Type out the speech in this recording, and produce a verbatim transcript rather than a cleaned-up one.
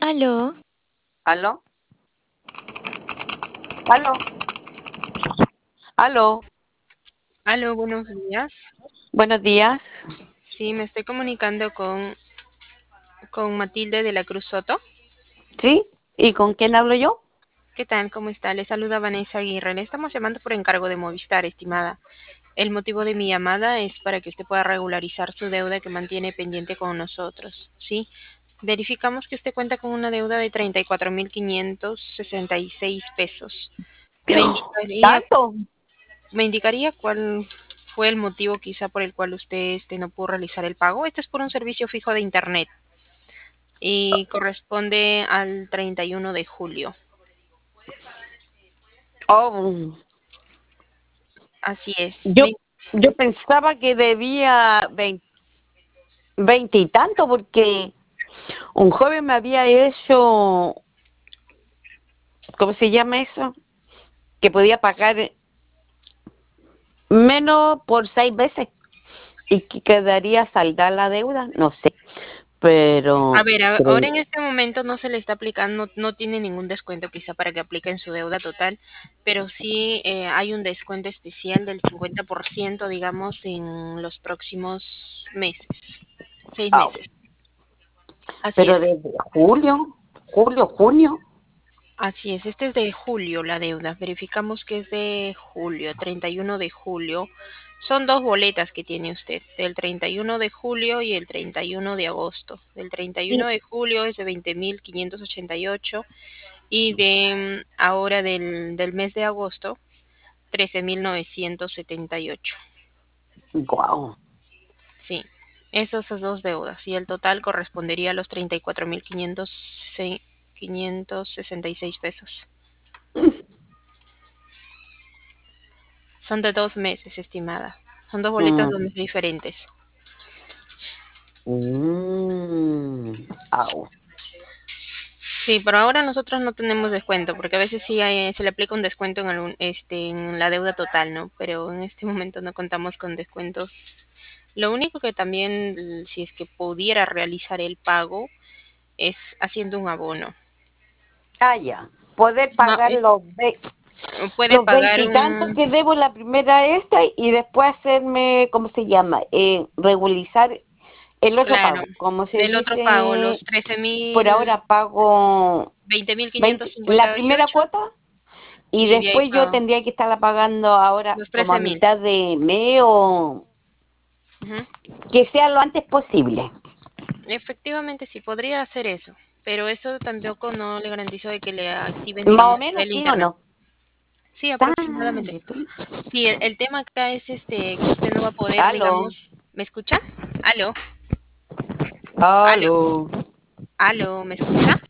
Aló, ¿Aló? ¿Aló? ¿Aló? Aló, buenos días. Buenos días. Sí, me estoy comunicando con, con Matilde de la Cruz Soto. ¿Sí? ¿Y con quién hablo yo? ¿Qué tal? ¿Cómo está? Le saluda Vanessa Aguirre. Le estamos llamando por encargo de Movistar, estimada. El motivo de mi llamada es para que usted pueda regularizar su deuda que mantiene pendiente con nosotros. ¿Sí? Verificamos que usted cuenta con una deuda de treinta y cuatro mil quinientos sesenta y seis pesos. ¿Me indicaría, ¿Tanto? me indicaría cuál fue el motivo quizá por el cual usted este, no pudo realizar el pago? Este es por un servicio fijo de Internet y corresponde al treinta y uno de julio. Oh, Así es. yo, Me- yo pensaba que debía veinte, veinte y tanto porque un joven me había hecho, ¿cómo se llama eso? Que podía pagar menos por seis veces y que quedaría saldar la deuda, no sé, A pero ver, a- ahora creí. en este momento no se le está aplicando, no, no tiene ningún descuento quizá para que aplique en su deuda total, pero sí eh, hay un descuento especial del cincuenta por ciento, digamos, en los próximos meses, seis Ah, meses. Así es. pero desde julio, julio, junio. Así es, este es de julio la deuda. Verificamos que es de julio, treinta y uno de julio. Son dos boletas que tiene usted, del treinta y uno de julio y el treinta y uno de agosto. Del treinta y uno de julio es de veinte mil quinientos ochenta y ocho y de mm, ahora del, del mes de agosto, trece mil novecientos setenta y ocho. Guau. Sí, esas son dos deudas y el total correspondería a los treinta y cuatro mil quinientos quinientos sesenta y seis pesos. Son de dos meses, estimada. Son dos boletas Mm, dos meses diferentes. mm, au. Sí, pero ahora nosotros no tenemos descuento, porque a veces sí hay- se le aplica un descuento en, algún, este, en la deuda total, ¿no? Pero en este momento no contamos con descuentos. Lo único que también, l- si es que pudiera realizar el pago, es haciendo un abono. Ah, ya. Poder Ma- pagar es- los, ve- Puede los pagar veintitantos un... que debo la primera esta y después hacerme, ¿cómo se llama? Eh, regularizar el otro Claro, pago. Como se el otro pago, los dice, trece por mil, ahora pago veinte mil quinientos veinte la cincuenta y primera ocho cuota y y de ahí después yo pago tendría que estarla pagando ahora los como a trece mil. mitad de mes o Ujú. que sea lo antes posible. Efectivamente, sí, podría hacer eso, pero eso tampoco no le garantizo de que le activen, Más o digamos, menos, el sí o internet. no. Sí, aproximadamente. Dale, tú. Sí, el, el tema acá es este que usted no va a poder, Aló, digamos, ¿me escucha? Aló, aló, aló. aló, ¿me escucha?